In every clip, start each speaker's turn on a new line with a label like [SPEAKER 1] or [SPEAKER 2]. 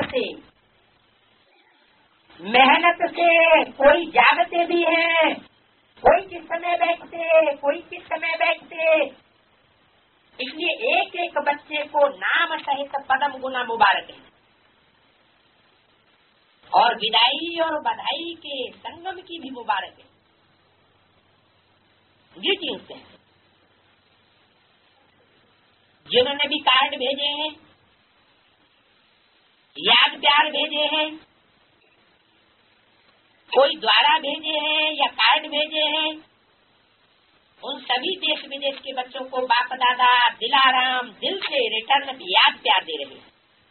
[SPEAKER 1] से, मेहनत से। कोई जागते भी हैं, कोई किस समय बैठते, कोई किस समय बैठते। इसलिए एक एक बच्चे को नाम सहित पदम गुना मुबारक है। और विदाई और बधाई के संगम की भी मुबारक है। ग्रीटिंग्स है। जिन्होंने भी कार्ड भेजे हैं, याद प्यार भेजे हैं, कोई द्वारा भेजे हैं या कार्ड भेजे हैं, उन सभी देश विदेश के बच्चों को बाप दादा दिलाराम दिल से रिटर्न याद प्यार दे रहे हैं।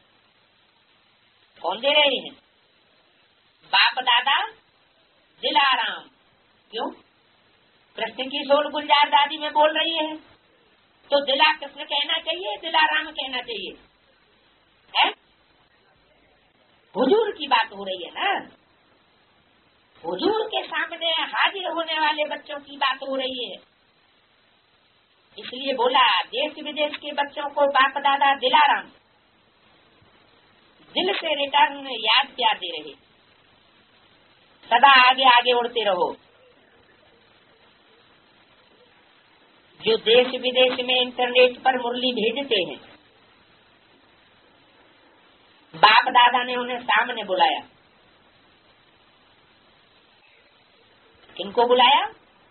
[SPEAKER 1] कौन दे रहे हैं? बाप दादा दिलाराम। क्यों? कृष्ण की सोल गुलजार दादी में बोल रही है, तो दिला कृष्ण कहना चाहिए, दिलाराम कहना चाहिए है? हुजूर की बात हो रही है ना, हुजूर के सामने हाजिर होने वाले बच्चों की बात हो रही है। इसलिए बोला देश विदेश के बच्चों को बाप दादा दिलाराम दिल से रिटर्न याद प्यार दे रहे। सदा आगे आगे उड़ते रहो। जो देश विदेश में इंटरनेट पर मुरली भेजते हैं, बाप दादा ने उन्हें सामने बुलाया। किनको बुलाया?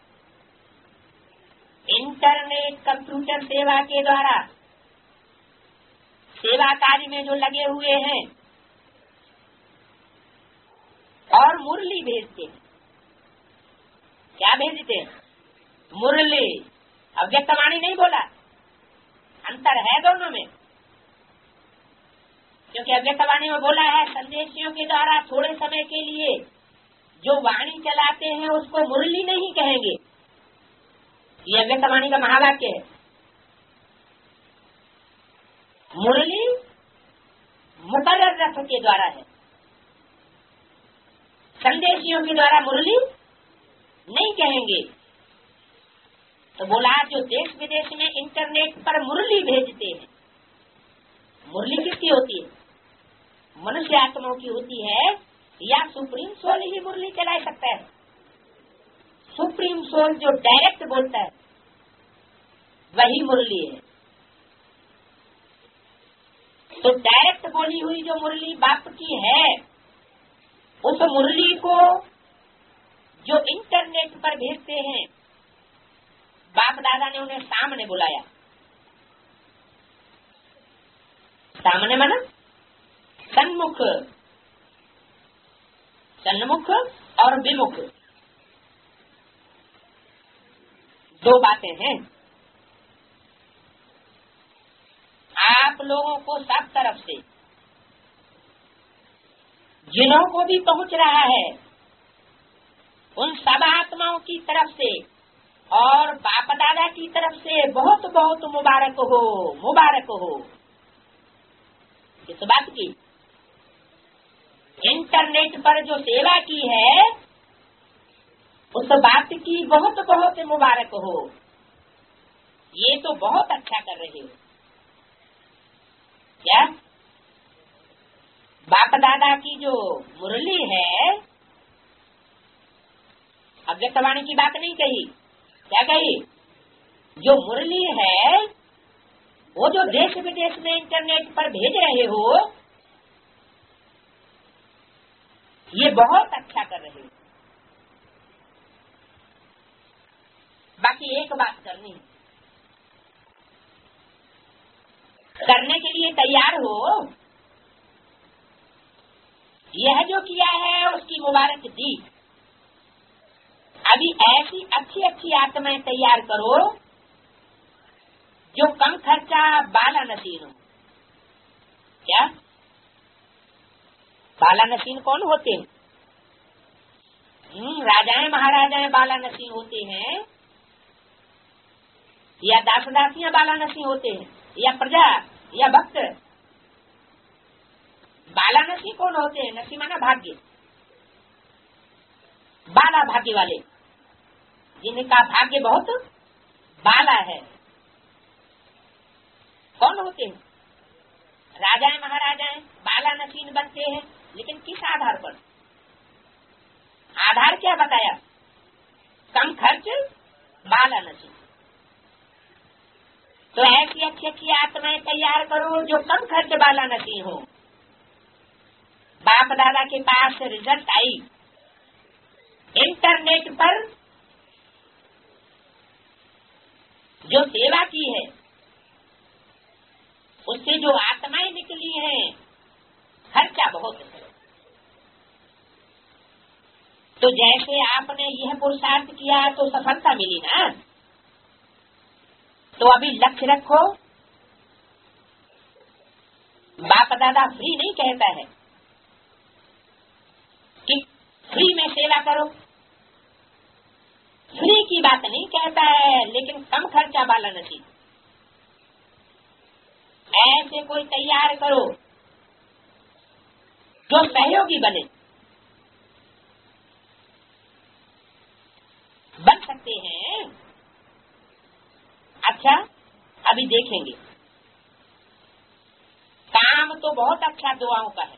[SPEAKER 1] इंटरनेट कंप्यूटर सेवा के द्वारा सेवा कार्य में जो लगे हुए हैं और मुरली भेजते हैं। क्या भेजते हैं? मुरली। अव्यक्तवाणी नहीं बोला, अंतर है दोनों में। क्योंकि अव्यक्तवाणी में बोला है संदेशियों के द्वारा थोड़े समय के लिए जो वाणी चलाते हैं उसको मुरली नहीं कहेंगे। ये अव्यक्तवाणी का महावाक्य है। मुरली मुकर्रर रथ के द्वारा है, संदेशियों के द्वारा मुरली नहीं कहेंगे। तो बोला जो देश विदेश में इंटरनेट पर मुरली भेजते हैं। मुरली किसकी होती है? मनुष्य आत्माओं की होती है, या सुप्रीम सोल ही मुरली चला सकता है? सुप्रीम सोल जो डायरेक्ट बोलता है वही मुरली है। तो डायरेक्ट बोली हुई जो मुरली बाप की है, उस मुरली को जो इंटरनेट पर भेजते हैं, बाप दादा ने उन्हें सामने बुलाया। सामने माना सन्मुख, सन्मुख और विमुख दो बातें हैं। आप लोगों को सब तरफ से जिन्हों को भी पहुंच रहा है, उन सब आत्माओं की तरफ से और बाप दादा की तरफ से बहुत बहुत मुबारक हो, मुबारक हो। इस बात की इंटरनेट पर जो सेवा की है उस बात की बहुत बहुत मुबारक हो। ये तो बहुत अच्छा कर रहे हो। क्या? बाप दादा की जो मुरली है, अव्यक्तवाणी की बात नहीं कही, क्या कही? जो मुरली है वो जो देश विदेश में इंटरनेट पर भेज रहे हो, ये बहुत अच्छा कर रहे हो। बाकी एक बात करनी है, करने के लिए तैयार हो। यह जो किया है उसकी मुबारक दी। अभी ऐसी अच्छी अच्छी आत्माएं तैयार करो जो कम खर्चा बाला नसीन हो। क्या? बाला नसीन कौन होते हैं? राजाएं महाराजाएं बाला नसीन होते हैं, या दास दासियां बाला नसीन होते हैं, या प्रजा या भक्त। बाला नसी कौन होते हैं? नसी माना भाग्य। बाला भाग्य वाले, जिनका भाग्य बहुत बाला है, कौन होते हैं? राजाएं महाराजाएं बाला नसीन बनते हैं, लेकिन किस आधार पर? आधार क्या बताया? कम खर्च बाला नसीन। तो ऐसी अच्छी अच्छी आत्माएं तैयार करो जो कम खर्च बाला नसीन हो। बाप दादा के पास रिजल्ट आई, इंटरनेट पर जो सेवा की है उससे जो आत्माएं निकली हैं, खर्चा बहुत है। तो जैसे आपने यह पुरुषार्थ किया तो सफलता मिली ना, तो अभी लक्ष्य रखो। बाप दादा फ्री नहीं कहता है कि फ्री में सेवा करो, फ्री की बात नहीं कहता है, लेकिन कम खर्चा वाला नसीब। ऐसे कोई तैयार करो जो सहयोगी बने। बन सकते हैं। अच्छा, अभी देखेंगे। काम तो बहुत अच्छा दुआओं का है।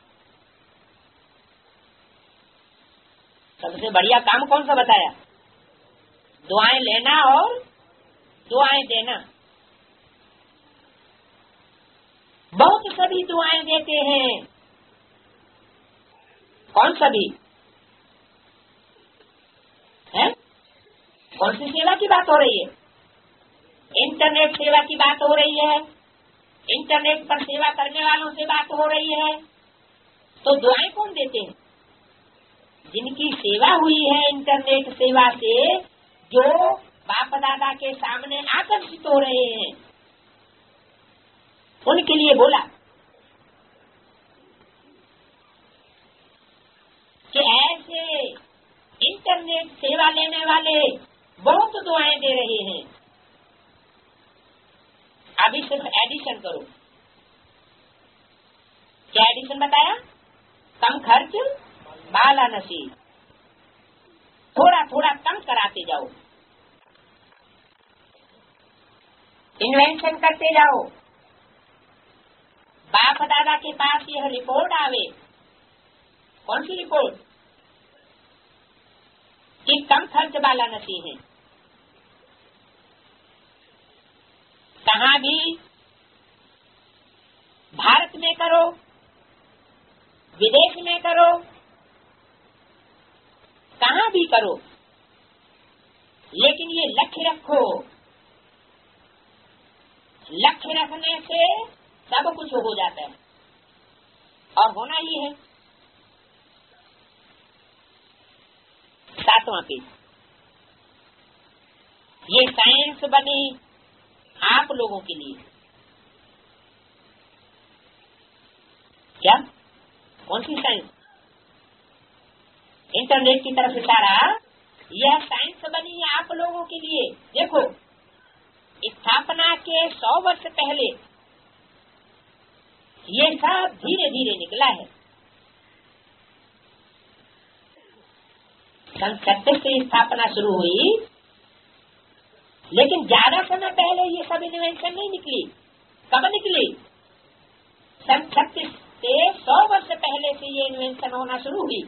[SPEAKER 1] सबसे बढ़िया काम कौन सा बताया? दुआएं लेना और दुआएं देना। बहुत सभी दुआएं देते हैं। कौन सभी है? कौन सी सेवा की बात हो रही है? इंटरनेट सेवा की बात हो रही है। इंटरनेट पर सेवा करने वालों से बात हो रही है। तो दुआएं कौन देते हैं? जिनकी सेवा हुई है इंटरनेट सेवा से, जो बाप दादा के सामने आकर्षित हो रहे हैं, उनके लिए बोला कि ऐसे इंटरनेट सेवा लेने वाले बहुत दुआएं दे रहे हैं। अभी सिर्फ एडिशन करो। क्या एडिशन बताया? कम खर्च बाला नसीब। थोड़ा थोड़ा कम कराते जाओ, इन्वेंशन करते जाओ। बाप दादा के पास यह रिपोर्ट आवे। कौन सी रिपोर्ट? कि कम खर्च वाला नसीब है। कहाँ भी भारत में करो, विदेश में करो, कहाँ भी करो, लेकिन ये लक्ष्य रखो। लक्ष्य रखने से सब कुछ हो जाता है, और होना ही है। 7वां पेज। ये साइंस बनी आप लोगों के लिए। क्या? कौन सी साइंस? इंटरनेट की तरफ इशारा। यह साइंस बनी है आप लोगों के लिए। देखो, स्थापना के 100 वर्ष पहले ये सब धीरे धीरे निकला है। सन 36 से स्थापना शुरू हुई, लेकिन ज्यादा समय पहले ये सब इन्वेंशन नहीं निकली। कब निकली? सन 36 से 100 वर्ष पहले से ये इन्वेंशन होना शुरू हुई।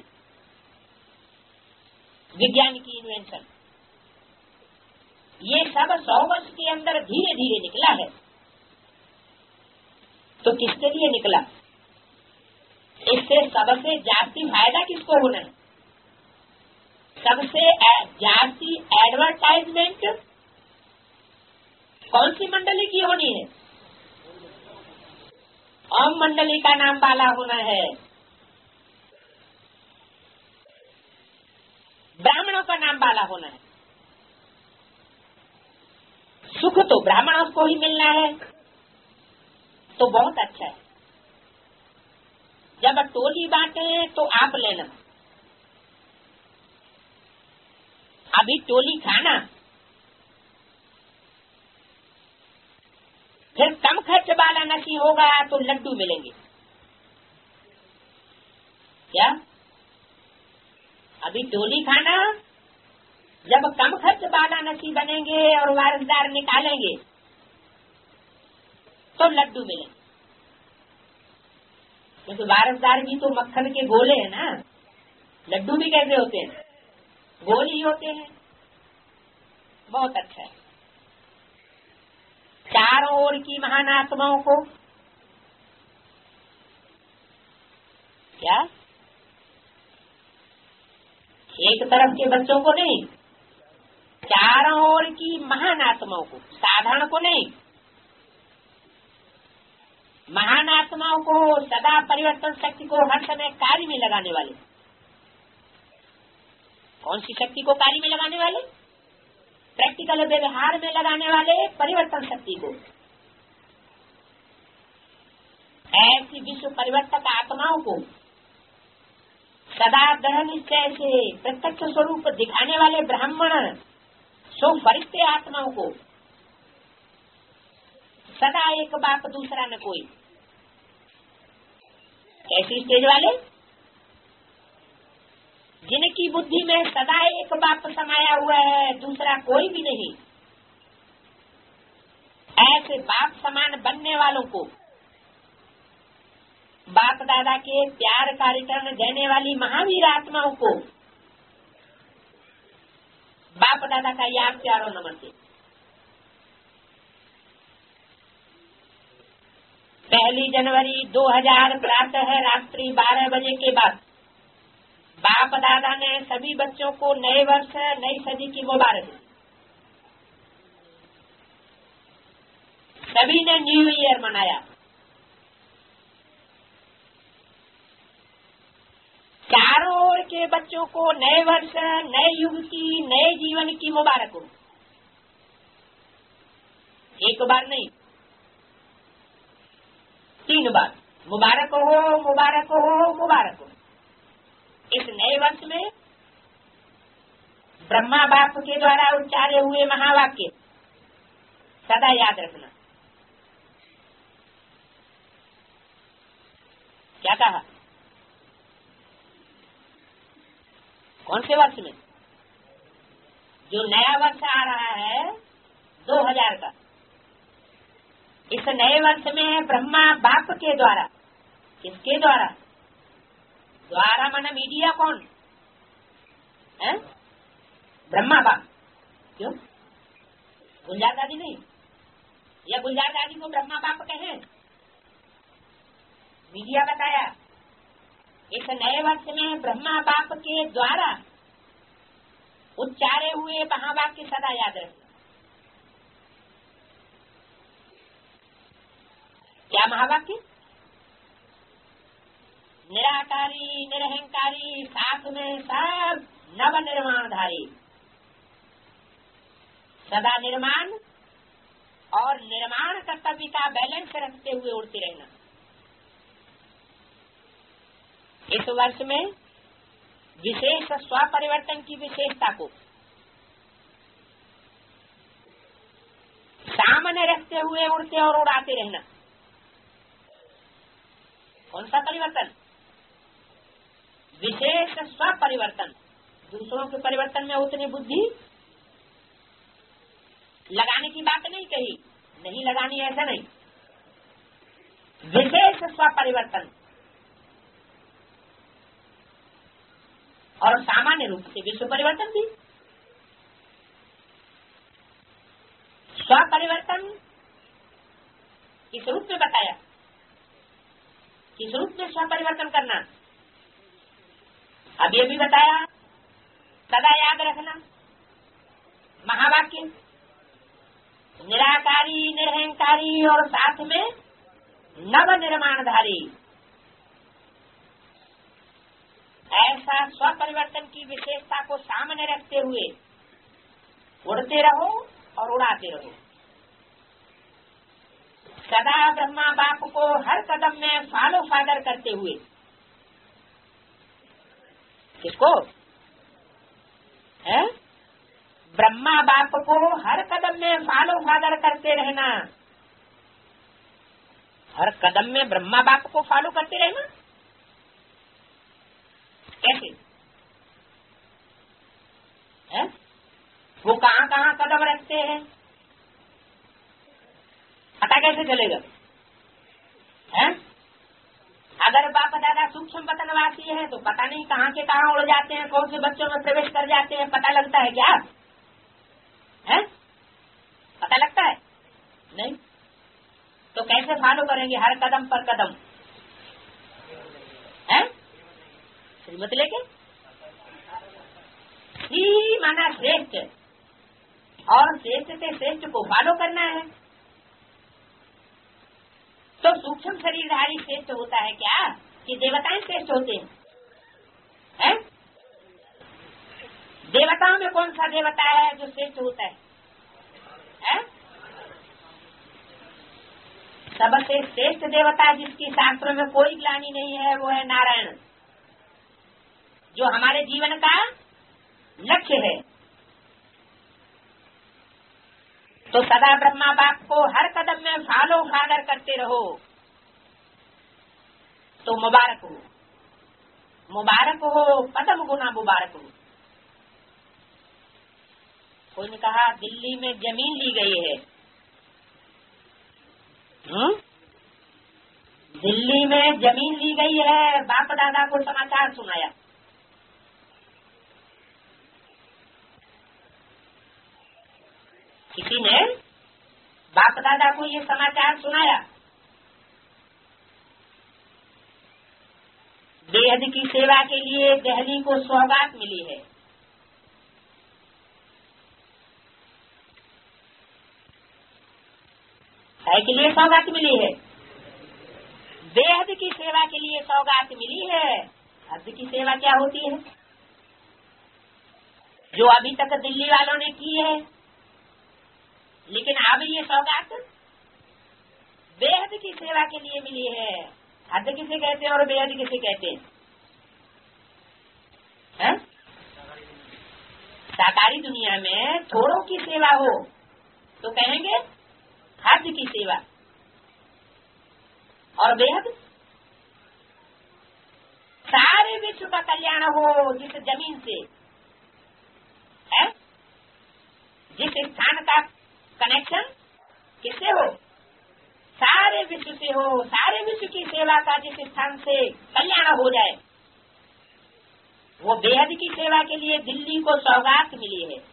[SPEAKER 1] विज्ञान की इन्वेंशन ये सब 100 वर्ष के अंदर धीरे धीरे निकला है। तो किसके लिए निकला? इससे सबसे जास्ती फायदा किसको होना है? सबसे जास्ती एडवर्टाइजमेंट कौन सी मंडली की होनी है? ओम मंडली का नाम वाला होना है। ब्राह्मणों का नाम वाला होना है। सुख तो ब्राह्मणों को ही मिलना है, तो बहुत अच्छा है। जब टोली बांटे तो आप लेना। अभी टोली खाना, फिर कम खर्च वाला नसीब होगा तो लड्डू मिलेंगे। क्या? अभी टोली खाना, जब कम खर्च वाला नसीब बनेंगे और वारसदार निकालेंगे तो लड्डू मिलेंगे। क्योंकि वारसदार भी तो मक्खन के गोले हैं ना, लड्डू भी कैसे होते हैं, गोल ही होते हैं। बहुत अच्छा है। चारों ओर की महान आत्माओं को, क्या एक तरफ के बच्चों को नहीं, चारों ओर की महान आत्माओं को, साधारण को नहीं, महान आत्माओं को, सदा परिवर्तन शक्ति को हर समय कार्य में लगाने वाले। कौन सी शक्ति को कार्य में लगाने वाले? प्रैक्टिकल व्यवहार में लगाने वाले परिवर्तन शक्ति को। ऐसी विश्व परिवर्तक आत्माओं को सदा दृढ़ निश्चय से प्रत्यक्ष स्वरूप दिखाने वाले ब्राह्मण सो फरिश्ते आत्माओं को, सदा एक बाप दूसरा न कोई। कैसी स्टेज वाले? जिनकी बुद्धि में सदा एक बाप समाया हुआ है, दूसरा कोई भी नहीं। ऐसे बाप समान बनने वालों को, बाप दादा के प्यार का रिटर्न देने वाली महावीर आत्माओं को बाप दादा का याद प्यारो नमस्ते। पहली जनवरी 2000 प्रातः रात्रि 12 बजे के बाद बाप दादा ने सभी बच्चों को नए वर्ष, नई सदी की मुबारक दी। सभी ने न्यू ईयर मनाया। चारों ओर के बच्चों को नए वर्ष, नए युग की, नए जीवन की मुबारक हो। एक बार नहीं, 3 बार मुबारक हो, मुबारक हो, मुबारक हो। इस नए वर्ष में ब्रह्मा बाप के द्वारा उच्चारे हुए महावाक्य सदा याद रखना। क्या कहा? कौन से वर्ष में? जो नया वर्ष आ रहा है 2000 का, इस नए वर्ष में ब्रह्मा बाप के द्वारा, किसके द्वारा? द्वारा माना मीडिया कौन है? ब्रह्मा बाप। क्यों? गुलजार दादी नहीं, या गुलजार दादी को ब्रह्मा बाप कहें? मीडिया बताया इस नए वर्ष में ब्रह्मा बाप के द्वारा उच्चारे हुए महावाक्य सदा याद रखना। क्या महावाक्य? निराकारी, निरहंकारी, साथ में सब नव निर्माणधारी। सदा निर्माण और निर्माण कर्तव्य का बैलेंस रखते हुए उड़ते रहना। इस वर्ष में विशेष स्वपरिवर्तन की विशेषता को सामने रखते हुए उड़ते और उड़ाते रहना। कौन सा परिवर्तन? विशेष स्वपरिवर्तन। दूसरों के परिवर्तन में उतनी बुद्धि लगाने की बात नहीं कही, नहीं लगानी ऐसा नहीं। विशेष स्वपरिवर्तन और सामान्य रूप से विश्व परिवर्तन भी। स्वपरिवर्तन किस रूप में बताया? किस रूप में स्वपरिवर्तन करना? अब ये भी बताया, सदा याद रखना महावाक्य, निराकारी, निरहंकारी और साथ में नव निर्माणधारी। ऐसा स्वपरिवर्तन की विशेषता को सामने रखते हुए उड़ते रहो और उड़ाते रहो। सदा ब्रह्मा बाप को हर कदम में फॉलो फादर करते हुए। किसको है? ब्रह्मा बाप को हर कदम में फॉलो फादर करते रहना। हर कदम में ब्रह्मा बाप को फॉलो करते रहना। कैसे है? वो कहाँ कहाँ कदम रखते हैं पता कैसे चलेगा? है? अगर बाप दादा सूक्ष्म पतनवासी है तो पता नहीं कहाँ के कहाँ उड़ जाते हैं, कौन से बच्चों में प्रवेश कर जाते हैं, पता लगता है क्या है? पता लगता है नहीं। तो कैसे फॉलो करेंगे हर कदम पर कदम है? श्रीमत लेके ही माना श्रेष्ठ, और श्रेष्ठ से श्रेष्ठ को फॉलो करना है। तो सूक्ष्म शरीरधारी श्रेष्ठ होता है क्या कि देवताएं श्रेष्ठ होते हैं? देवताओं में कौन सा देवता है जो श्रेष्ठ होता है? सबसे श्रेष्ठ देवता जिसकी शास्त्रों में कोई ग्लानि नहीं है वो है नारायण, जो हमारे जीवन का लक्ष्य है। तो सदा ब्रह्मा बाप को हर कदम में फॉलो फादर करते रहो तो मुबारक हो, मुबारक हो, पदम गुना मुबारक हो। कोई ने कहा दिल्ली में जमीन ली गई है, दिल्ली में जमीन ली गई है, बाप दादा को समाचार सुनाया। किसी ने बाप दादा को ये समाचार सुनाया, बेहद की सेवा के लिए दिल्ली को सौगात मिली है। के लिए सौगात मिली है, बेहद की सेवा के लिए सौगात मिली है। हद की सेवा क्या होती है? जो अभी तक दिल्ली वालों ने की है, लेकिन अब ये सौगात बेहद की सेवा के लिए मिली है। हद किसे कहते हैं और बेहद किसे कहते हैं? साकारी दुनिया में थोड़ों की सेवा हो तो कहेंगे हद की सेवा, और बेहद सारे विश्व का कल्याण हो। जिस जमीन से है, जिस स्थान का कनेक्शन किससे हो? सारे विश्व से हो। सारे विश्व की सेवा का जिस स्थान से कल्याण हो जाए, वो बेहद की सेवा के लिए दिल्ली को सौगात मिली है।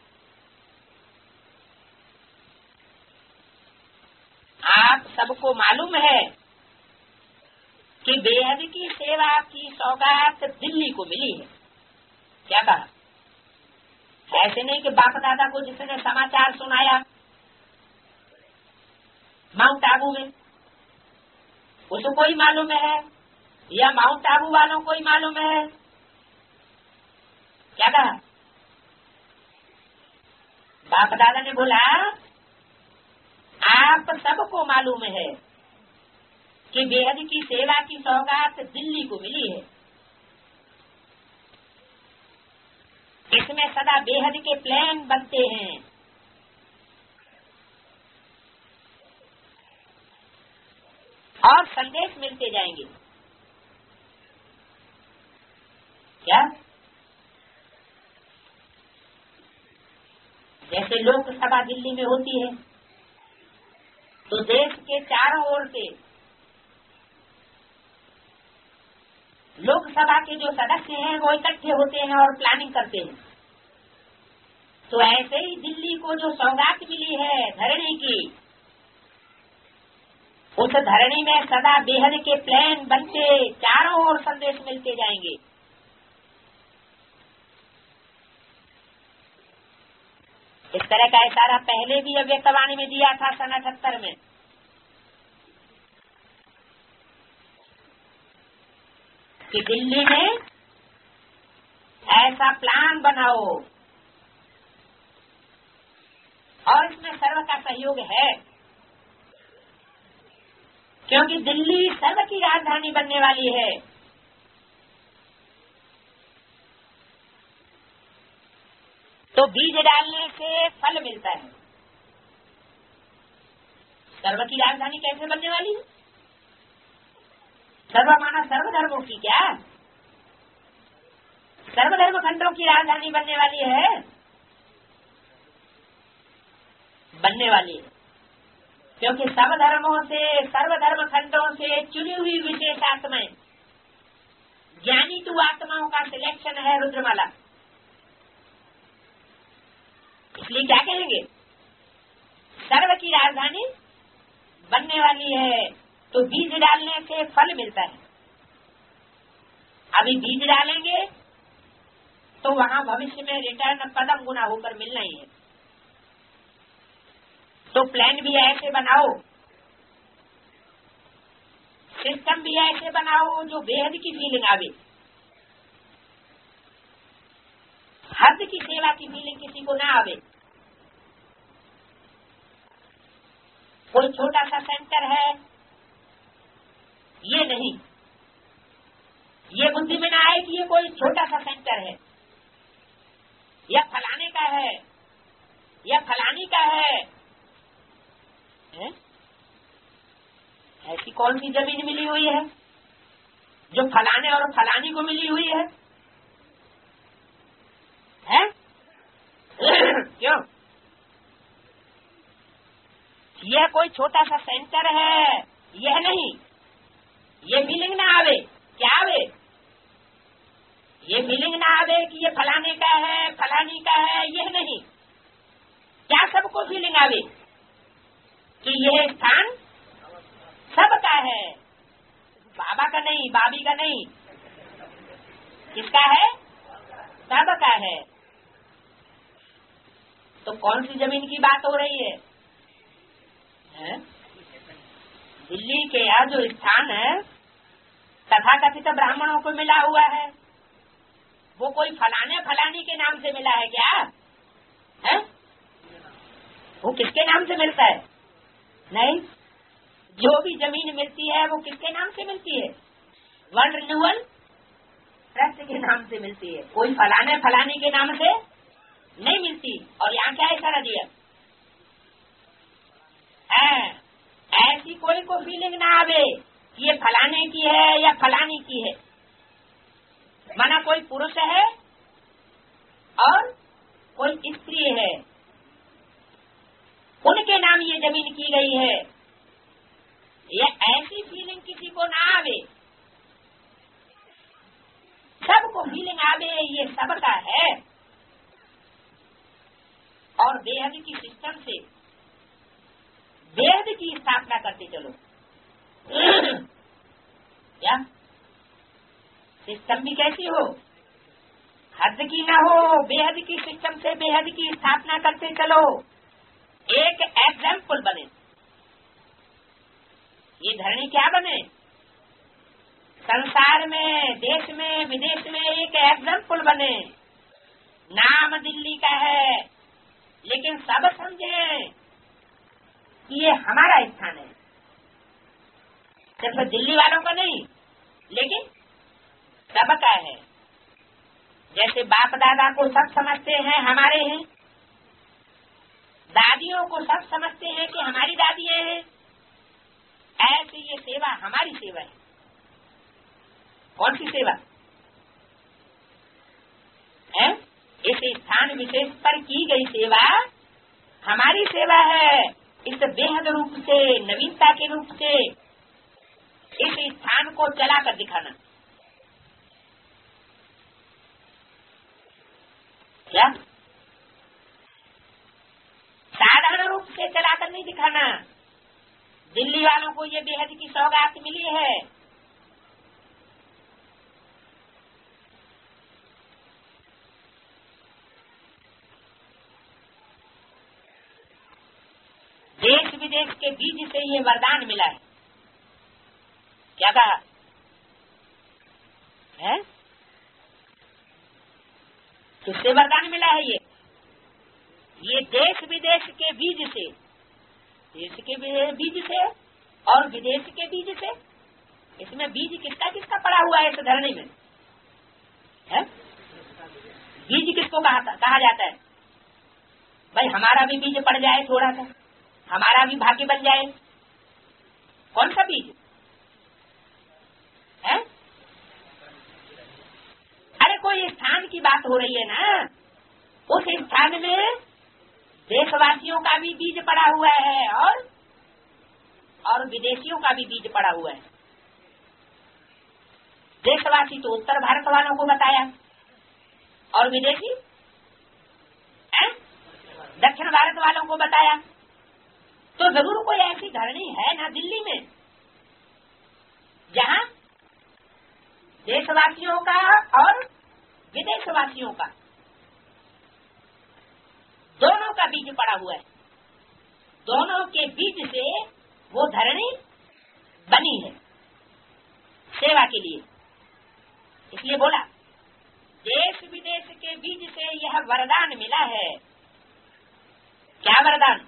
[SPEAKER 1] आप सबको मालूम है कि बेहद की सेवा की सौगात दिल्ली को मिली है। क्या कहा? ऐसे नहीं कि बाप दादा को जिसने समाचार सुनाया माउंट आबू में, उसको ही मालूम है या माउंट आबू वालों को ही मालूम है? क्या कहा? बाप दादा ने बोला आप सबको मालूम है कि बेहद की सेवा की सौगात दिल्ली को मिली है। इसमें सदा बेहद के प्लान बनते हैं। और संदेश मिलते जाएंगे। क्या? जैसे लोकसभा दिल्ली में होती है तो देश के चारों ओर से लोकसभा के जो सदस्य हैं वो इकट्ठे होते हैं और प्लानिंग करते हैं। तो ऐसे ही दिल्ली को जो सौगात मिली है धरणी की, उस धरणी में सदा बेहद के प्लान बनते, चारों ओर संदेश मिलते जाएंगे। इस तरह का इशारा पहले भी अव्यक्तवाणी में दिया था सन 78 में। कि दिल्ली में ऐसा प्लान बनाओ, और इसमें सर्व का सहयोग है, क्योंकि दिल्ली सर्व की राजधानी बनने वाली है। तो बीज डालने से फल मिलता है। सर्व की राजधानी कैसे बनने वाली है? सर्व माना सर्वधर्मों की, क्या सर्वधर्म खंडों की राजधानी बनने वाली है? बनने वाली है। क्योंकि सब धर्मों से, सर्वधर्म खंडों से चुनी हुई विशेष आत्माएं, ज्ञानी तू आत्माओं का सिलेक्शन है रुद्रमाला। इसलिए क्या कहेंगे, सर्व की राजधानी बनने वाली है। तो बीज डालने से फल मिलता है। अभी बीज डालेंगे तो वहां भविष्य में रिटर्न पदम गुना होकर मिलना ही है। तो प्लान भी ऐसे बनाओ, सिस्टम भी ऐसे बनाओ जो बेहद की फीलिंग आवे। हद की सेवा की फीलिंग किसी को ना आवे। कोई छोटा सा सेंटर है, ये नहीं, ये बुद्धि में ना आए कि ये कोई छोटा सा सेंटर है, या फलाने का है, या फलानी का है? ऐसी कौन सी जमीन मिली हुई है जो फलाने और फलानी को मिली हुई है? क्यों? यह कोई छोटा सा सेंटर है, यह नहीं। ये फीलिंग ना आवे। क्या आवे? ये फीलिंग ना आवे कि ये फलाने का है, फलानी का है, यह नहीं। क्या सबको फीलिंग आवे कि यह स्थान सबका है, बाबा का नहीं, बाबी का नहीं, किसका है? सबका है। तो कौन सी जमीन की बात हो रही है? दिल्ली के यहाँ जो स्थान है तथाकथित ब्राह्मणों को मिला हुआ है, वो कोई फलाने फलानी के नाम से मिला है क्या? है? वो किसके नाम से मिलता है? नहीं, जो भी जमीन मिलती है वो किसके नाम से मिलती है? वर्ल्ड रिन्यूअल ट्रस्ट के नाम से मिलती है, कोई फलाने फलानी के नाम से नहीं मिलती। और यहाँ क्या इशारा दिया है? ऐसी कोई को फीलिंग ना आवे कि ये फलाने की है या फलानी की है। माना कोई पुरुष है और कोई स्त्री है, उनके नाम ये जमीन की गई है, ये ऐसी फीलिंग किसी को ना आवे। सबको फीलिंग आवे ये सबका है। और बेहद की सिस्टम से बेहद की स्थापना करते चलो। क्या सिस्टम भी कैसी हो, हद की ना हो, बेहद की सिस्टम से बेहद की स्थापना करते चलो। एक एग्जाम्पल बने, ये धरणी क्या बने संसार में, देश में, विदेश में, एक एग्जाम्पल बने। नाम दिल्ली का है, लेकिन सब समझे कि ये हमारा स्थान है। सिर्फ दिल्ली वालों का नहीं, लेकिन सबका है। जैसे बाप दादा को सब समझते हैं हमारे हैं, दादियों को सब समझते हैं कि हमारी दादियां हैं, ऐसे ये सेवा हमारी सेवा है। कौन सी सेवा है? इस स्थान विशेष पर की गई सेवा हमारी सेवा है। इस बेहद रूप से, नवीनता के रूप से इस स्थान को चलाकर दिखाना। क्या साधारण रूप से चलाकर नहीं दिखाना। दिल्ली वालों को ये बेहद की सौगात मिली है। देश विदेश के बीज से ये वरदान मिला है। क्या कहा है? किससे वरदान मिला है? ये देश विदेश के बीज से, देश के बीज से और विदेश के बीज से। इसमें बीज किसका किसका पड़ा हुआ है इस धरनी में? है? बीज किसको कहा जाता है? भाई हमारा भी बीज पड़ जाए, थोड़ा सा हमारा भी भाग्य बन जाए। कौन सा बीज है? अरे कोई स्थान की बात हो रही है ना, उस स्थान में देशवासियों का भी बीज पड़ा हुआ है और और विदेशियों का भी बीज पड़ा हुआ है। देशवासी तो उत्तर भारत वालों को बताया और विदेशी दक्षिण भारत वालों को बताया। तो जरूर कोई ऐसी धरनी है ना दिल्ली में जहां देशवासियों का और विदेशवासियों का दोनों का बीज पड़ा हुआ है। दोनों के बीज से वो धरनी बनी है सेवा के लिए। इसलिए बोला देश विदेश के बीज से यह वरदान मिला है। क्या वरदान?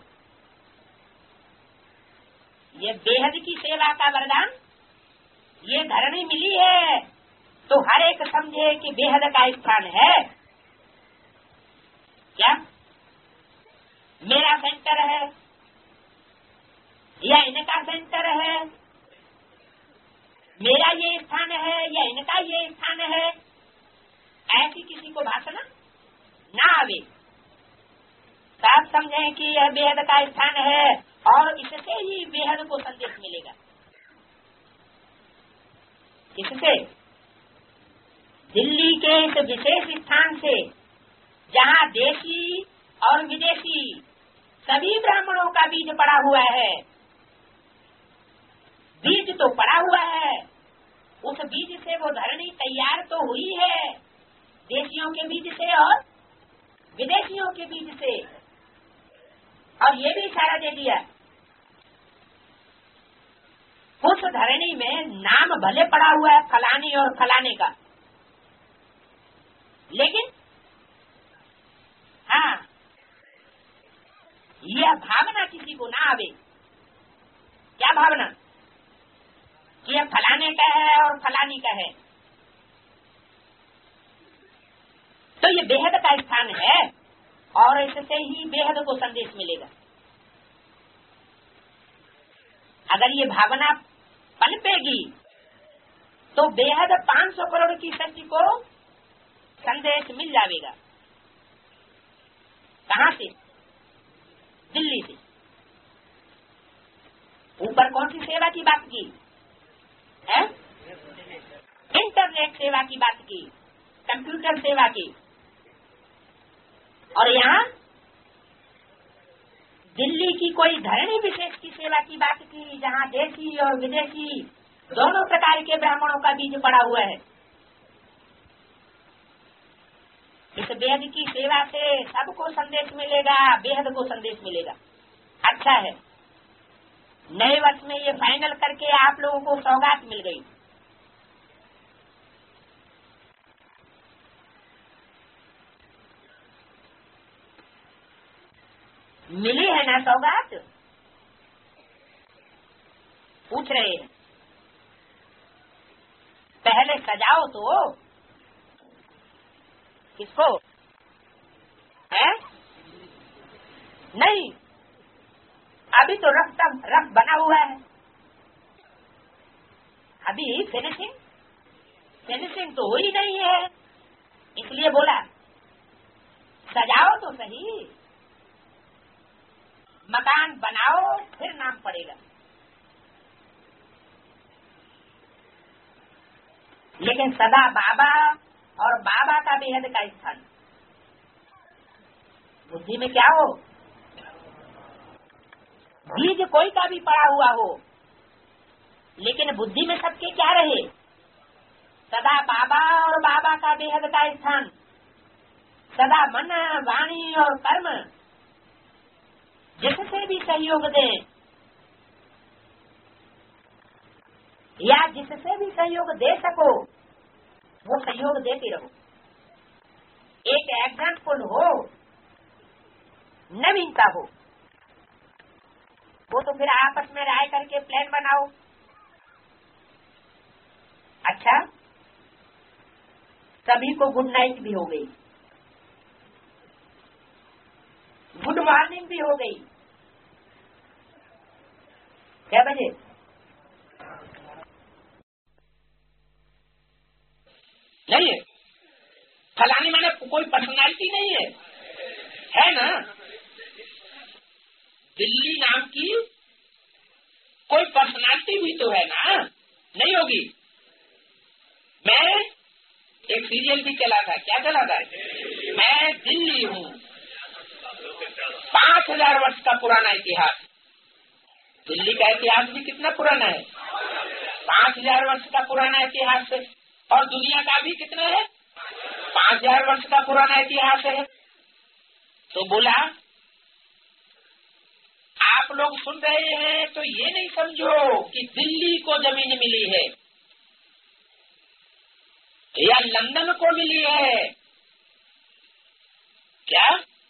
[SPEAKER 1] ये बेहद की सेवा का वरदान। ये धरनी मिली है तो हर एक समझे कि बेहद का स्थान है। क्या मेरा सेंटर है या इनका सेंटर है? मेरा ये स्थान है या इनका ये स्थान है? ऐसी किसी को भाषण ना आवे। सब समझें कि यह बेहद का स्थान है और इससे ही बेहद को संदेश मिलेगा। किससे? दिल्ली के इस विशेष स्थान से जहाँ देशी और विदेशी सभी ब्राह्मणों का बीज पड़ा हुआ है। बीज तो पड़ा हुआ है, उस बीज से वो धरनी तैयार तो हुई है, देशियों के बीज से और विदेशियों के बीज से। और ये भी इशारा दे दिया उस धरनी में नाम भले पड़ा हुआ है फलानी और फलाने का, लेकिन हाँ यह भावना किसी को ना आवे। क्या भावना? कि यह फलाने का है और फलानी का है। तो ये बेहद का स्थान है और इससे ही बेहद को संदेश मिलेगा। अगर ये भावना पनपेगी तो बेहद 500 करोड़ की सृष्टि को संदेश मिल जाएगा। कहाँ से? दिल्ली से। ऊपर कौन सी सेवा की बात की है? इंटरनेट सेवा की बात की, कंप्यूटर सेवा की। और यहाँ दिल्ली की कोई धरणी विशेष की सेवा की बात की जहाँ देशी और विदेशी दोनों प्रकार के ब्राह्मणों का बीज पड़ा हुआ है। इस बेहद की सेवा से सबको संदेश मिलेगा, बेहद को संदेश मिलेगा। अच्छा है, नए वर्ष में ये फाइनल करके आप लोगों को सौगात मिल गई। मिली है ना सौगात? पूछ रहे हैं। पहले सजाओ तो किसको है? नहीं, अभी तो रफ बना हुआ है। अभी फिनिशिंग तो हुई नहीं है, इसलिए बोला सजाओ तो सही। मकान बनाओ फिर नाम पड़ेगा। लेकिन सदा बाबा और बाबा का बेहद का स्थान। बुद्धि में क्या हो? बीज कोई का भी पड़ा हुआ हो, लेकिन बुद्धि में सबके क्या रहे? सदा बाबा और बाबा का बेहद का स्थान। सदा मन, वाणी और कर्म जिससे भी सहयोग दे या जिससे भी सहयोग दे सको वो सहयोग देते रहो। एक एग्जाम्पल हो, नवीनता हो, वो तो फिर आपस में राय करके प्लान बनाओ। अच्छा, सभी को गुड नाइट भी हो गई, गुड मॉर्निंग भी हो गई। क्या बजे? नहीं है। फलानी माने कोई पर्सनालिटी नहीं है ना? दिल्ली नाम की कोई पर्सनालिटी भी तो है ना, नहीं होगी। मैं एक सीरियल भी चला था, क्या चला था, मैं दिल्ली हूँ, 5000 वर्ष का पुराना इतिहास। दिल्ली का इतिहास भी कितना पुराना है, 5000 वर्ष का पुराना इतिहास है। और दुनिया का भी कितना है, 5000 वर्ष का पुराना इतिहास है। तो बोला आप लोग सुन रहे हैं तो ये नहीं समझो कि दिल्ली को जमीन मिली है या लंदन को मिली है। क्या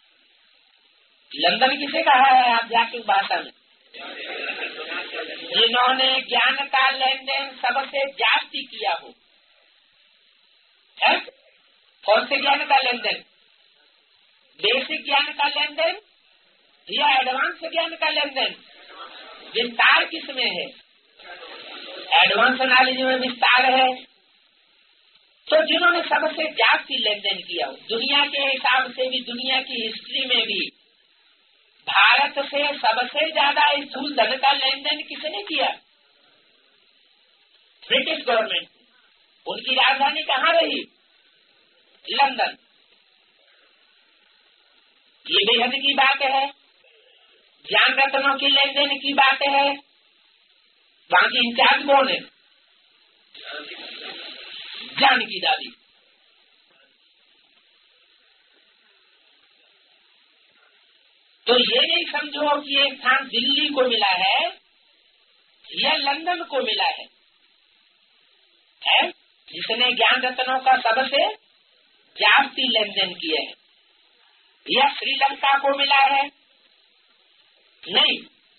[SPEAKER 1] लंदन किसे कहा है आध्यात्मिक भाषा में? जिन्होंने ज्ञान का लेन देन सबसे जास्ती किया हो। है? कौन से ज्ञान का लेन देन? बेसिक ज्ञान का लेन देन या एडवांस ज्ञान का लेन देन? विस्तार किसमें है? एडवांस नॉलेज में विस्तार है। तो जिन्होंने सबसे जास्ती लेन देन किया हो, दुनिया के हिसाब से भी, दुनिया की हिस्ट्री में भी भारत से सबसे ज्यादा स्थूल धन का लेन देन किसने किया? British government. उनकी राजधानी कहाँ रही? लंदन। ये बेहद की बात है, ज्ञान रत्नों की लेन देन की बात है। वहां की इंचार्ज कौन है? जानकी दादी। तो ये नहीं समझो कि ये स्थान दिल्ली को मिला है या लंदन को मिला है, जिसने ज्ञान रत्नों का सबसे जास्ती लेन देन किया है, या श्रीलंका को मिला है? नहीं,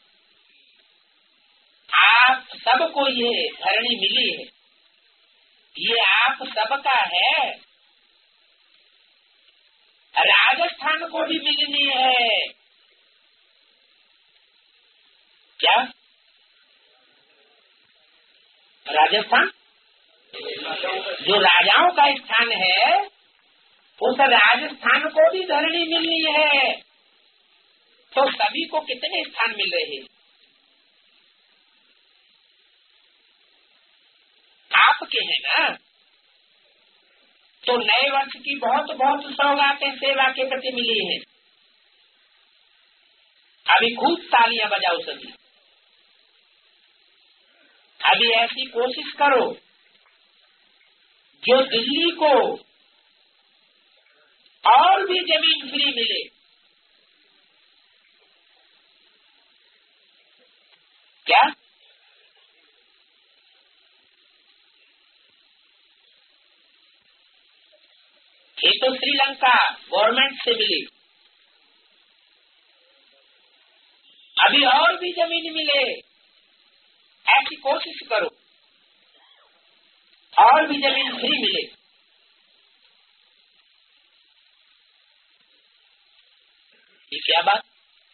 [SPEAKER 1] आप सबको ये धरणी मिली है, ये आप सबका है। राजस्थान को भी मिलनी है। क्या राजस्थान जो राजाओं का स्थान है, उस राजस्थान को भी धरणी मिलनी है। तो सभी को कितने स्थान मिल रहे हैं? आपके हैं ना। तो नए वर्ष की बहुत बहुत सौगातें सेवा के प्रति मिली हैं। अभी खूब तालियां बजाओ सभी। अभी ऐसी कोशिश करो जो दिल्ली को और भी जमीन फ्री मिले। क्या ये तो श्रीलंका गवर्नमेंट से मिली, अभी और भी जमीन मिले, ऐसी कोशिश करो और भी जमीन फ्री मिले। ये क्या बात?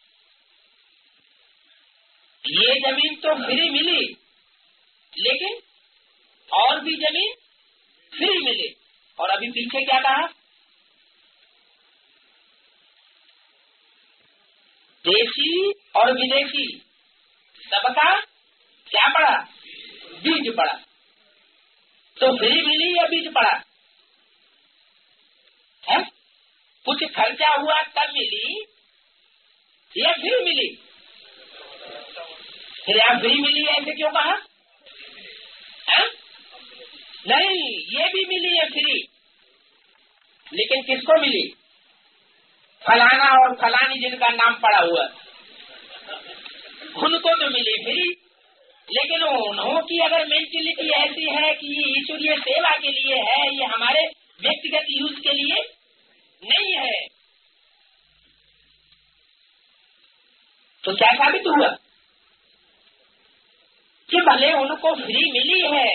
[SPEAKER 1] ये जमीन तो फ्री मिली, लेकिन और भी जमीन फ्री मिले। और अभी पीछे क्या कहा? देशी और विदेशी सबका क्या पड़ा? बीज पड़ा। तो फ्री मिली या बीज पड़ा है? कुछ खर्चा हुआ तब मिली या फ्री मिली? फिर आप फ्री मिली ऐसे क्यों कहा है? नहीं, ये भी मिली है फ्री, लेकिन किसको मिली? फलाना और फलानी जिनका नाम पड़ा हुआ, उनको तो मिली फ्री। लेकिन उन्हों की अगर मेंटेलिटी ऐसी है कि ये ईश्वरीय सेवा के लिए है, ये हमारे व्यक्तिगत यूज के लिए नहीं है, तो क्या साबित हुआ कि भले उनको फ्री मिली है,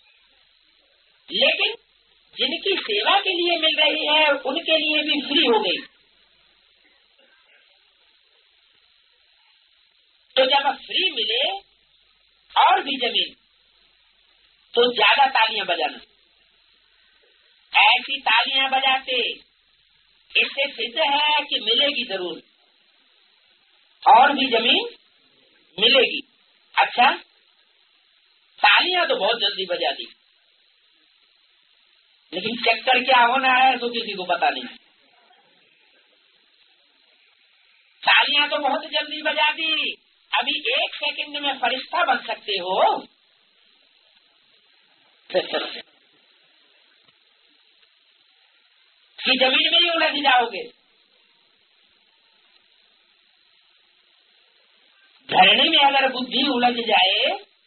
[SPEAKER 1] लेकिन जिनकी सेवा के लिए मिल रही है उनके लिए भी फ्री हो गई। तो जब फ्री मिले और भी जमीन, तो ज्यादा तालियां बजाना। ऐसी तालियां बजाते इससे सिद्ध है कि मिलेगी जरूर, और भी जमीन मिलेगी। अच्छा, तालियां तो बहुत जल्दी बजा दी, लेकिन चक्कर क्या होना है तो किसी को पता नहीं। तालियां तो बहुत जल्दी बजा दी, अभी 1 सेकंड में फरिश्ता बन सकते हो। कि जमीन में ही उलझ जाओगे। धरनी में अगर बुद्धि उलझ जाए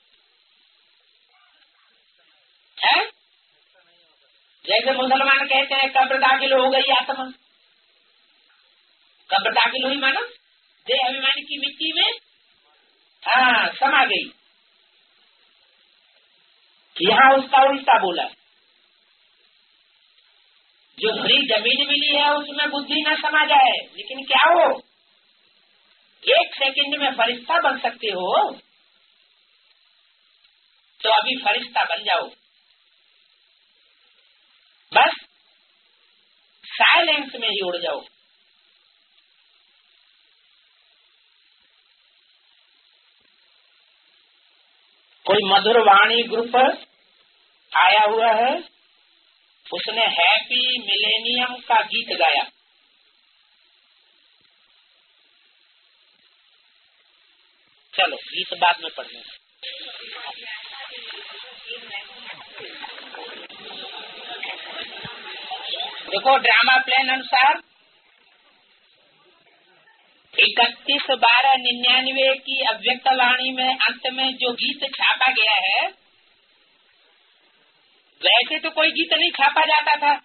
[SPEAKER 1] है, जैसे मुसलमान कहते हैं कब्र दाखिल हो गई आत्मा, कब्र दाखिल हुई माना देह अभिमान की मिट्टी में हाँ समा गई। यहाँ उसका उल्टा बोला, जो फ्री जमीन मिली है उसमें बुद्धि न समा जाए, लेकिन क्या हो 1 सेकंड में फरिश्ता बन सकते हो, तो अभी फरिश्ता बन जाओ। बस साइलेंस में ही उड़ जाओ। कोई मधुर वाणी ग्रुप आया हुआ है, उसने हैप्पी मिलेनियम का गीत गाया। चलो गीत बाद में पढ़ना। देखो ड्रामा प्लान अनुसार 31/12/99 की अव्यक्त वाणी में अंत में जो गीत छापा गया है, वैसे तो कोई गीत नहीं छापा जाता था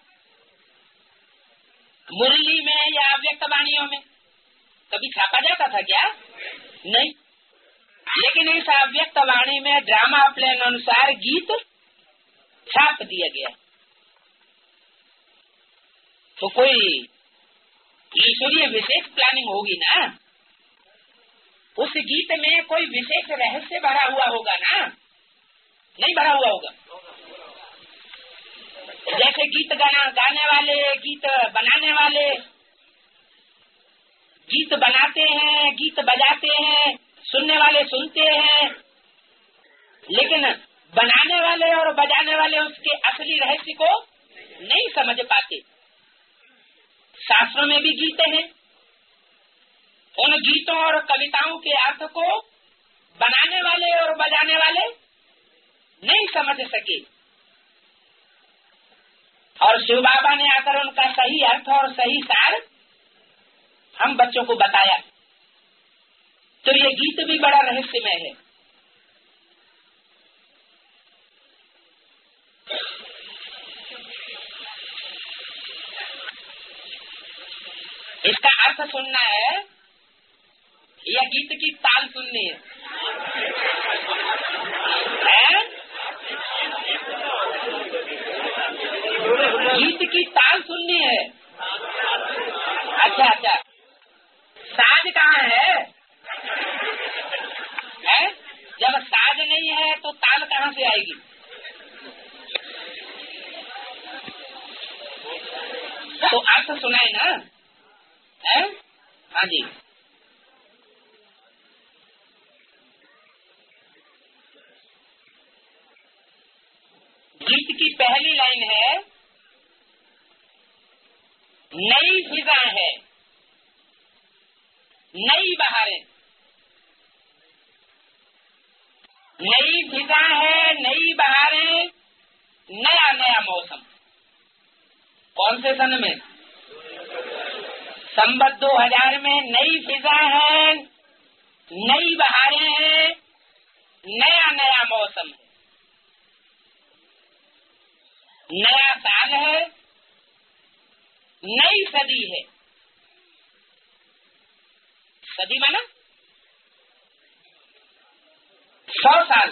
[SPEAKER 1] मुरली में या अव्यक्त वाणियों में, कभी छापा जाता था क्या? नहीं। लेकिन इस अव्यक्त वाणी में ड्रामा प्लान अनुसार गीत छाप दिया गया। तो कोई ईश्वरीय विशेष प्लानिंग होगी ना, उस गीत में कोई विशेष रहस्य भरा हुआ होगा ना, नहीं भरा हुआ होगा। जैसे गीत गाने वाले, गीत बनाने वाले गीत बनाते हैं, गीत बजाते हैं, सुनने वाले सुनते हैं, लेकिन बनाने वाले और बजाने वाले उसके असली रहस्य को नहीं समझ पाते। शास्त्रों में भी गीत हैं, उन गीतों और कविताओं के अर्थ को बनाने वाले और बजाने वाले नहीं समझ सके, और शिव बाबा ने आकर उनका सही अर्थ और सही सार हम बच्चों को बताया। तो ये गीत भी बड़ा रहस्यमय है। इसका अर्थ सुनना है या गीत की ताल सुननी है? गीत की ताल सुननी है। अच्छा अच्छा, साज कहाँ है? जब साज नहीं है तो ताल कहाँ से आएगी? तो अर्थ सुनाए ना है? हाँ जी। गीत की पहली लाइन है, नई फिजा है, नई बहारें। नई फिजा है, नई बहारें, नया नया मौसम। कौन से सन में? संवत 2000 में नई फिजा है, नई बहारें हैं, नया नया मौसम है, नया साल है, नई सदी है। सदी माना 100 साल।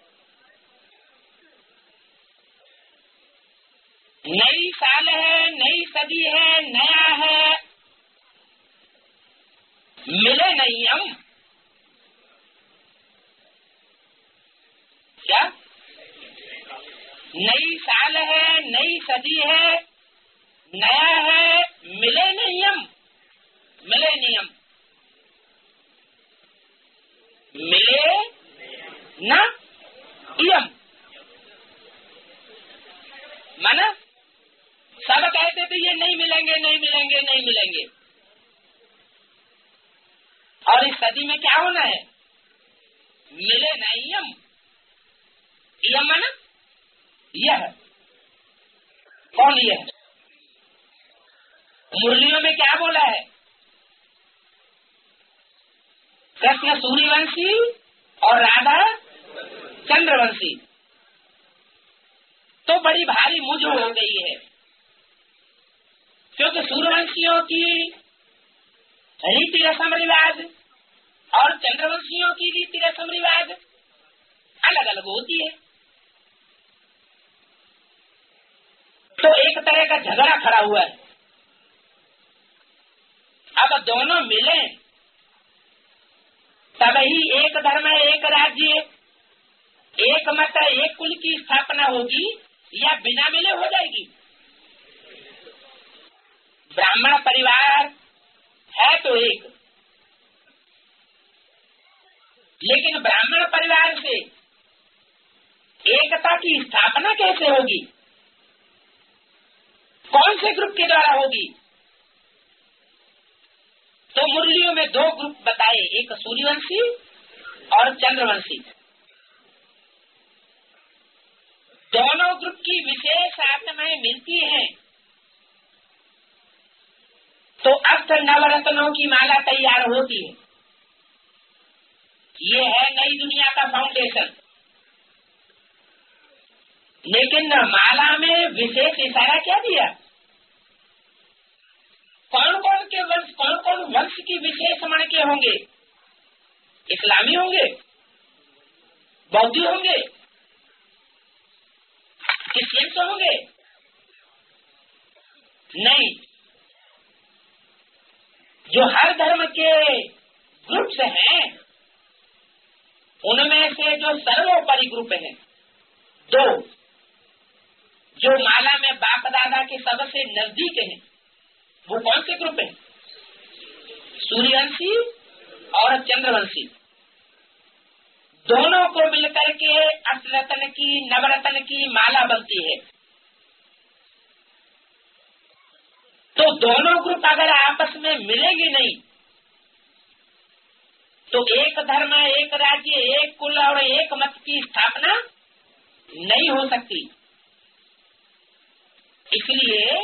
[SPEAKER 1] नई साल है, नई सदी है, नया है, मिले नहीं हम। क्या? नई साल है, नई सदी है, नया है, मिले नहीं हम। मिले नियम, मिले न इयम, माना सब कहते थे ये नहीं मिलेंगे नहीं मिलेंगे नहीं मिलेंगे, और इस सदी में क्या होना है, मिले न इयम, इयम माना यह, कौन यह, मुरलियों में क्या बोला है, कृष्ण सूर्यवंशी और राधा चंद्रवंशी, तो बड़ी भारी मुझ हो गई है, क्योंकि सूर्यवंशियों की रीति रस्म रिवाज और चंद्रवंशियों की रीति रस्म रिवाज अलग अलग होती है। तो एक तरह का झगड़ा खड़ा हुआ है। अब दोनों मिले तभी एक धर्म एक राज्य एक मत एक कुल की स्थापना होगी, या बिना मिले हो जाएगी। ब्राह्मण परिवार है तो एक, लेकिन ब्राह्मण परिवार से एकता की स्थापना कैसे होगी, कौन से ग्रुप के द्वारा होगी? तो मुरलियों में दो ग्रुप बताए, एक सूर्यवंशी और चंद्रवंशी। दोनों ग्रुप की विशेष आत्माएं मिलती हैं तो अष्ट नवरत्नों की माला तैयार होती है। ये है नई दुनिया का फाउंडेशन। लेकिन माला में विशेष इशारा क्या दिया? कौन कौन के वंश, कौन कौन वंश की विशेष मण के होंगे? इस्लामी होंगे, बौद्धी होंगे, क्रिश्चियंस होंगे? नहीं, जो हर धर्म के ग्रुप्स हैं उनमें से जो सर्वोपरि ग्रुप है दो, जो माला में बाप दादा के सबसे नजदीक हैं, वो कौन से ग्रुप है? सूर्यवंशी और चंद्रवंशी। दोनों को मिलकर के अष्टरत्न की नवरत्न की माला बनती है। तो दोनों ग्रुप अगर आपस में मिलेंगे नहीं तो एक धर्म एक राज्य एक कुल और एक मत की स्थापना नहीं हो सकती। इसलिए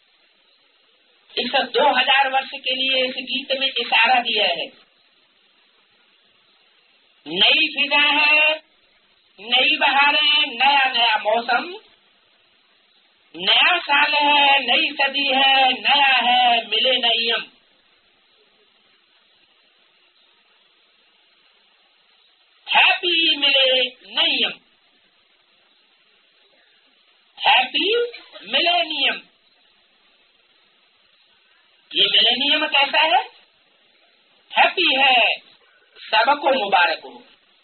[SPEAKER 1] इस 2000 वर्ष के लिए इस गीत में इशारा दिया है। नई फिजा है, नई बहारें, नया नया मौसम, नया साल है, नई सदी है, नया है मिले नियम। हैप्पी मिले नियम, हैप्पी मिलेनियम। ये मिलेनियम कैसा है? हैप्पी है, सबको मुबारक हो।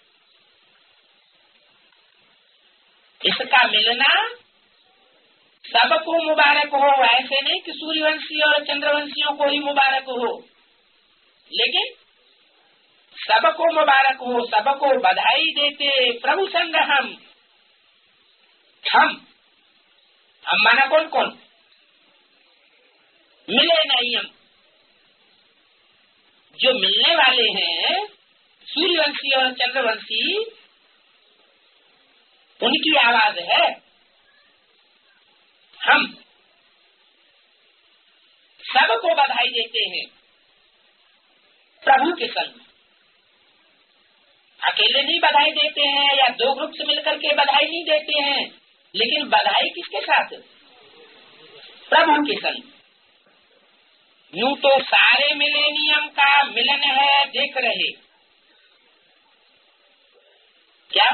[SPEAKER 1] इसका मिलना सबको मुबारक हो, ऐसे नहीं कि सूर्यवंशी और चंद्रवंशियों को ही मुबारक हो, लेकिन सबको मुबारक हो, सबको बधाई देते प्रभु संग हम माना कौन कौन? मिले नियम। जो मिलने वाले हैं सूर्यवंशी और चंद्रवंशी, उनकी आवाज है हम सबको बधाई देते हैं प्रभु के संग। अकेले नहीं बधाई देते हैं या दो ग्रुप से मिलकर के बधाई नहीं देते हैं, लेकिन बधाई किसके साथ? प्रभु के संग। यूं तो सारे मिलेनियम का मिलन है, देख रहे क्या?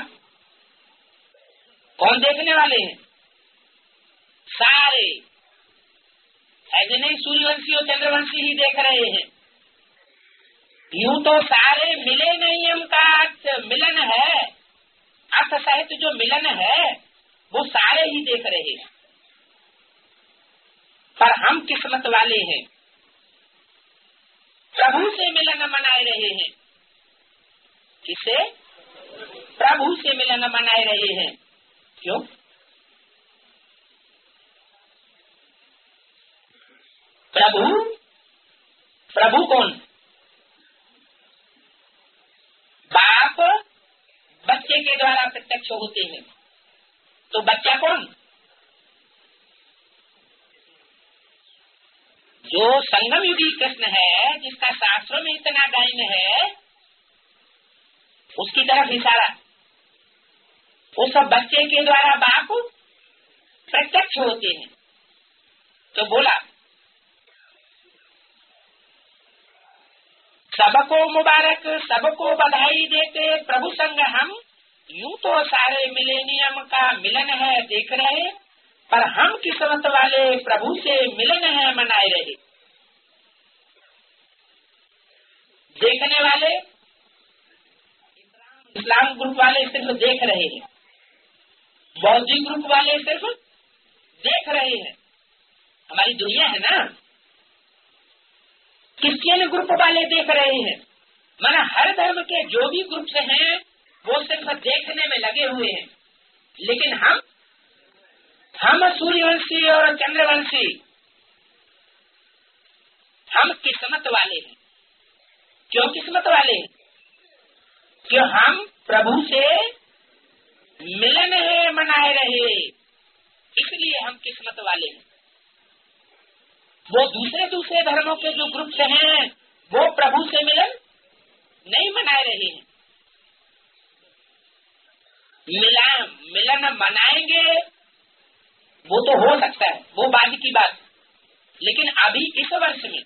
[SPEAKER 1] कौन देखने वाले हैं? सारे, ऐसे नहीं सूर्यवंशी और चंद्रवंशी ही देख रहे हैं। यूं तो सारे मिलेनियम का मिलन है, अर्थ सहित जो मिलन है वो सारे ही देख रहे हैं। पर हम किस्मत वाले हैं, प्रभु से मिलन मनाए रहे हैं। किसे? प्रभु से मिलन मनाए रहे हैं। क्यों? प्रभु कौन? बाप बच्चे के द्वारा प्रत्यक्ष होते हैं। तो बच्चा कौन? जो संगम युगी कृष्ण है, जिसका शास्त्रों में इतना गायन है, उसकी तरफ इशारा। उस बच्चे के द्वारा बाप प्रत्यक्ष होते हैं। तो बोला सबको मुबारक, सबको बधाई देते प्रभु संग हम, यूं तो सारे मिलेनियम का मिलन है देख रहे, पर हम किस्मत वाले प्रभु से मिलन है मनाए रहे। देखने वाले इस्लाम ग्रुप वाले सिर्फ देख रहे हैं, बौद्धिक ग्रुप वाले सिर्फ देख रहे हैं। हमारी दुनिया है ना, क्रिश्चियन ग्रुप वाले देख रहे हैं। माना हर धर्म के जो भी ग्रुप हैं वो सिर्फ देखने में लगे हुए हैं। लेकिन हम सूर्यवंशी और चंद्रवंशी, हम किस्मत वाले हैं। क्यों किस्मत वाले? क्यों हम प्रभु से मिलन है मनाए रहे, इसलिए हम किस्मत वाले हैं। वो दूसरे धर्मों के जो ग्रुप हैं वो प्रभु से मिलन नहीं मनाए रहे हैं। मिलन मनाएंगे वो तो हो सकता है, वो बाद की बात। लेकिन अभी इस वर्ष में,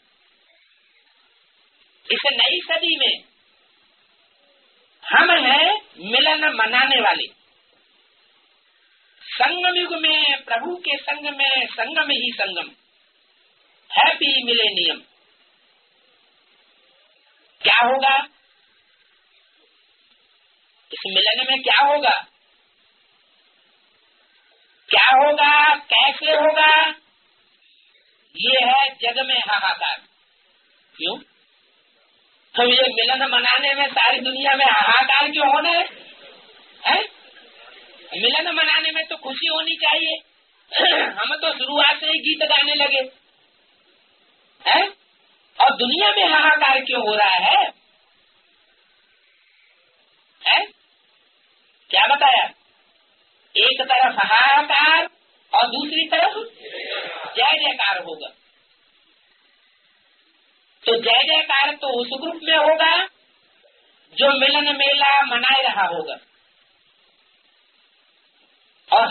[SPEAKER 1] इस नई सदी में हम हैं मिलन मनाने वाले। संगम युग में, प्रभु के संग में संगम ही संगम, हैप्पी मिलेनियम। क्या होगा इस मिलन में? क्या होगा, क्या होगा, कैसे होगा? ये है जग में हाहाकार। क्यों? तो ये मिलन मनाने में सारी दुनिया में हाहाकार क्यों होना है? मिलन मनाने में तो खुशी होनी चाहिए। हम तो शुरुआत से ही गीत गाने लगे हैं, और दुनिया में हाहाकार क्यों हो रहा है? क्या बताया? एक तरफ हाहाकार और दूसरी तरफ जय जयकार होगा। तो जय जयकार तो उस ग्रुप में होगा जो मिलन मेला मनाए रहा होगा, और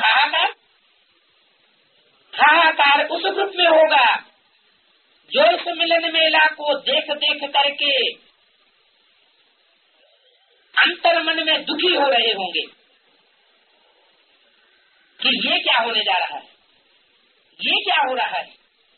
[SPEAKER 1] हाहाकार उस ग्रुप में होगा जो इस मिलन मेला को देख देख करके अंतर मन में दुखी हो रहे होंगे कि ये क्या होने जा रहा है, ये क्या हो रहा है।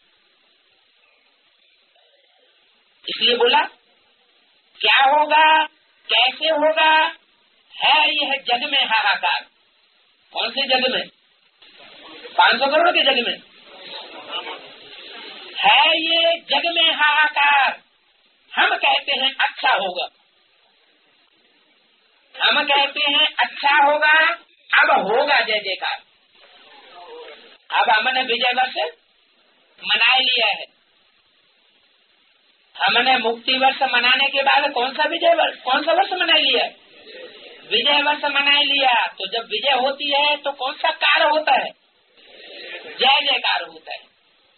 [SPEAKER 1] इसलिए बोला क्या होगा, कैसे होगा, है यह जग में हाहाकार। कौन से जग में? 500 करोड़ के जग में है ये जग में हाहाकार। हम कहते हैं अच्छा होगा, हम कहते हैं अच्छा होगा, अब होगा जय जयकार। अब हमने विजय वर्ष मना लिया है। हमने मुक्ति वर्ष मनाने के बाद कौन सा वर्ष मना लिया? विजय वर्ष मना लिया। तो जब विजय होती है तो कौन सा कार्य होता है? जय जयकार होता है।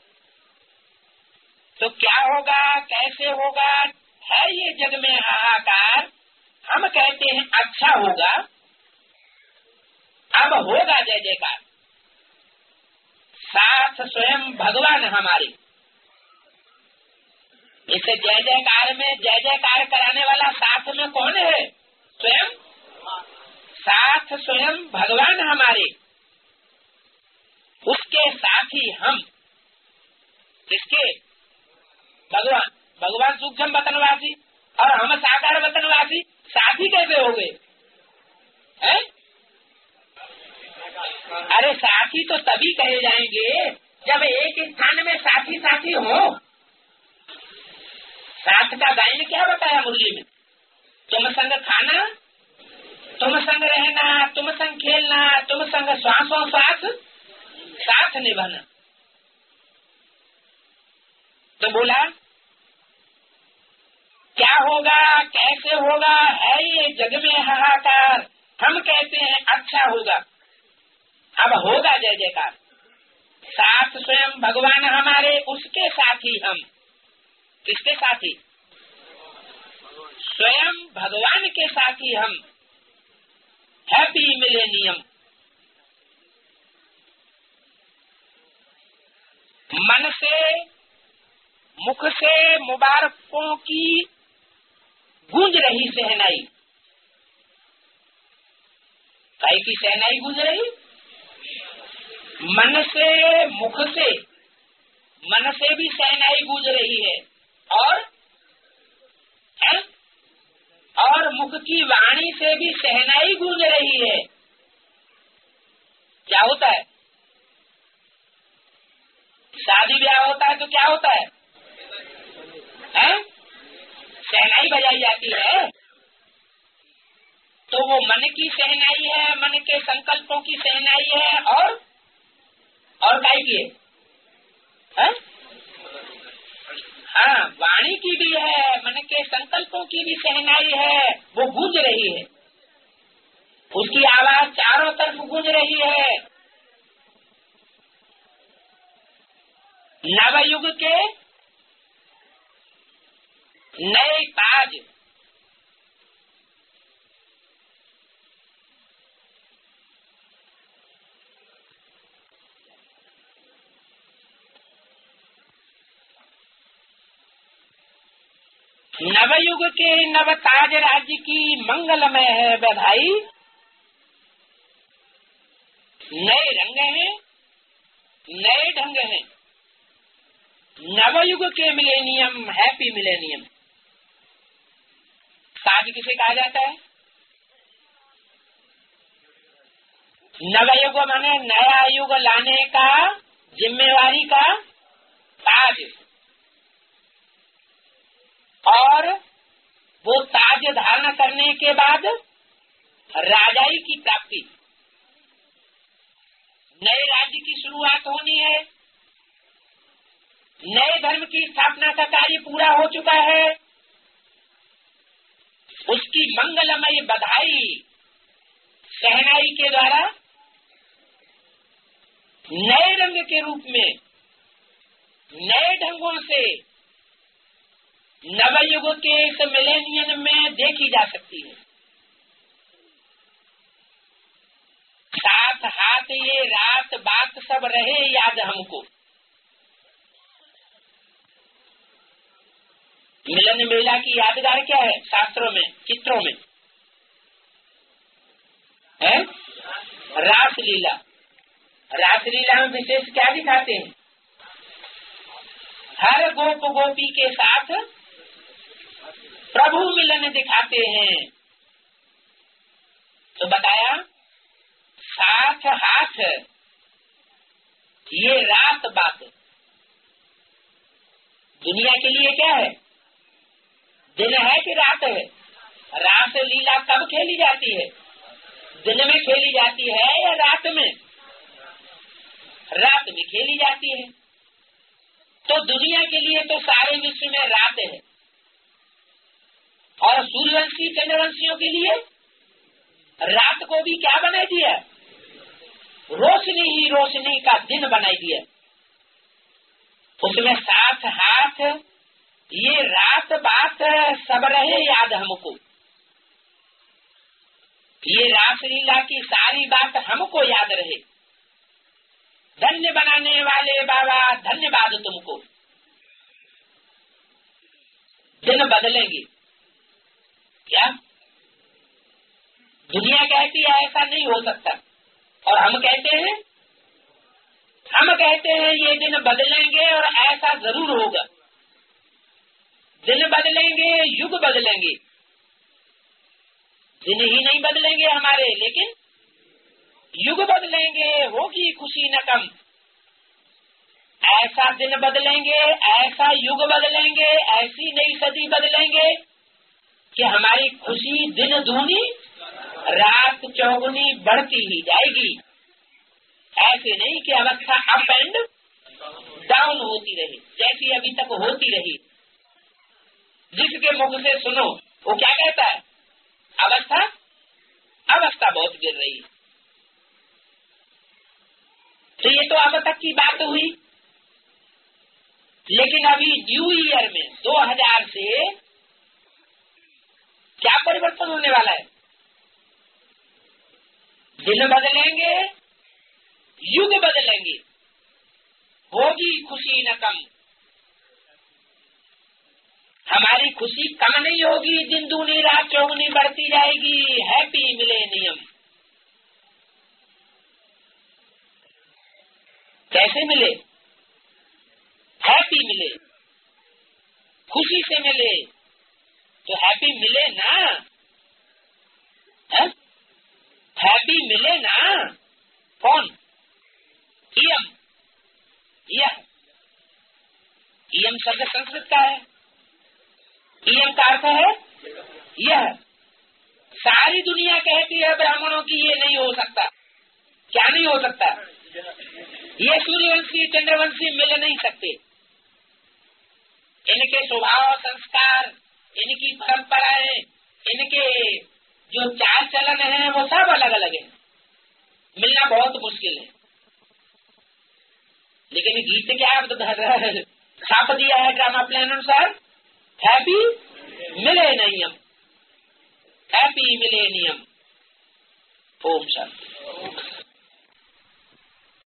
[SPEAKER 1] तो क्या होगा, कैसे होगा, है ये जग में हाहाकार। हम कहते हैं अच्छा होगा, अब होगा जय जयकार। साथ स्वयं भगवान हमारे। इसे जय जयकार में जय जयकार कराने वाला साथ में कौन है? स्वयं। साथ स्वयं भगवान हमारे, उसके साथ ही हम। किसके? भगवान सूक्ष्म वतनवासी और हम साकार वतनवासी साथी कैसे हो गए? अरे साथी तो तभी कहे जाएंगे जब एक स्थान में साथी साथी हो। साथ का गायन क्या बताया मुरली में? तुम संग खाना तुम संग रहना, तुम संग खेलना, तुम संग श्वासों श्वास साथ निभाना। तो बोला क्या होगा, कैसे होगा, है ये जग में हाहाकार। हम कहते हैं अच्छा होगा, अब होगा जय जयकार। साथ स्वयं भगवान हमारे, उसके साथ ही हम। किसके साथ ही? स्वयं भगवान के साथ ही हम। Happy millennium. मन से, मुख से मुबारकों की गूंज रही सहनाई। काहे की सहनाई गूंज रही? मन से, मुख से, मन से भी सहनाई गूंज रही है, और मुख की वाणी से भी सहनाई गूंज रही है। क्या होता है? शादी ब्याह होता है तो क्या होता है? सहनाई बजाई जाती है। तो वो मन की सहनाई है, मन के संकल्पों की सहनाई है, और काय की है? हाँ, वाणी की भी है, मन के संकल्पों की भी सहनाई है। वो गूंज रही है, उसकी आवाज चारों तरफ गूंज रही है। नवयुग के नए ताज, नवयुग के नवताज राज्य की मंगलमय है बधाई। नए रंग हैं, नए ढंग हैं। नवयुग के मिलेनियम, हैप्पी मिलेनियम। ताज किसे कहा जाता है? नवयुग माने नया युग लाने का जिम्मेवारी का ताज, और वो ताज धारण करने के बाद राजाई की प्राप्ति। नए राज्य की शुरुआत होनी है, नए धर्म की स्थापना का कार्य पूरा हो चुका है, उसकी मंगलमय बधाई सहनाई के द्वारा नए रंग के रूप में, नए ढंगों से नवयुग के इस मिलेनियम में देखी जा सकती है। साथ हाथ ये रात बात सब रहे याद हमको। मिलन मेला की यादगार क्या है? शास्त्रों में, चित्रों में है रासलीला। रासलीला में विशेष क्या दिखाते हैं? हर गोप गोपी के साथ प्रभु मिलन दिखाते हैं। तो बताया साथ हाथ ये रात बात। दुनिया के लिए क्या है? दिन है कि रात है? रास लीला कब खेली जाती है? दिन में खेली जाती है या रात में? रात में खेली जाती है। तो दुनिया के लिए तो सारे विश्व में रात है, और सूर्यवंशी चंद्रवंशियों के लिए रात को भी क्या बना दिया? रोशनी ही रोशनी का दिन बनाई दिया। उसमें साथ हाथ ये रात बात सब रहे याद हमको। ये रासलीला की सारी बात हमको याद रहे। धन्य बनाने वाले बाबा धन्यवाद तुमको। दिन बदलेंगे क्या? दुनिया कहती है ऐसा नहीं हो सकता, और हम कहते हैं ये दिन बदलेंगे और ऐसा जरूर होगा। दिन बदलेंगे, युग बदलेंगे, दिन ही नहीं बदलेंगे हमारे, लेकिन युग बदलेंगे, होगी खुशी न कम। ऐसा दिन बदलेंगे, ऐसा युग बदलेंगे, ऐसी नई सदी बदलेंगे कि हमारी खुशी दिन दूनी रात चौगुनी बढ़ती ही जाएगी। ऐसे नहीं कि अवस्था अप एंड डाउन होती रही, जैसी अभी तक होती रही। जिसके मुख से सुनो वो क्या कहता है, अवस्था बहुत गिर रही है। तो ये तो अब तक की बात हुई, लेकिन अभी न्यू ईयर में 2000 से क्या परिवर्तन होने वाला है? दिन बदलेंगे, युग बदलेंगे, होगी खुशी न कम। हमारी खुशी कम नहीं होगी, दिन दूनी रात चौगुनी बढ़ती जाएगी। Happy millennium. कैसे मिले? हैप्पी मिले, खुशी से मिले, तो हैप्पी मिले ना, है? हैप्पी मिले ना। कौन? इयम। इयम शब्द संस्कृत का है। इयम का अर्थ है यह। सारी दुनिया कहती है ब्राह्मणों की ये नहीं हो सकता। क्या नहीं हो सकता? ये सूर्यवंशी चंद्रवंशी मिल नहीं सकते। इनके स्वभाव संस्कार, इनकी परंपराएं, इनके जो चाल चलन है वो सब अलग अलग है, मिलना बहुत मुश्किल है। लेकिन गीत क्या छाप दिया है ड्रामा प्लान अनुसार, हैप्पी मिलेनियम, हैप्पी मिलेनियम। ओम शांति।